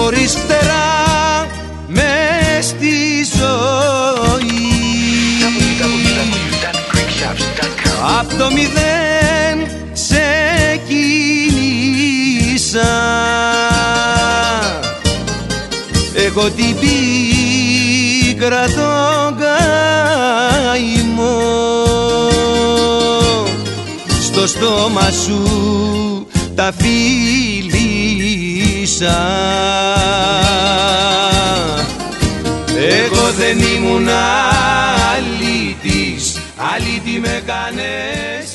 χωρίς φτερά μες στη ζωή. Απ' το μηδέν ξεκίνησα, εγώ την πίκρα τον καημό. Στο στόμα σου τα φίλησα, εγώ δεν ήμουν αλήτης, αλήτη με κάνες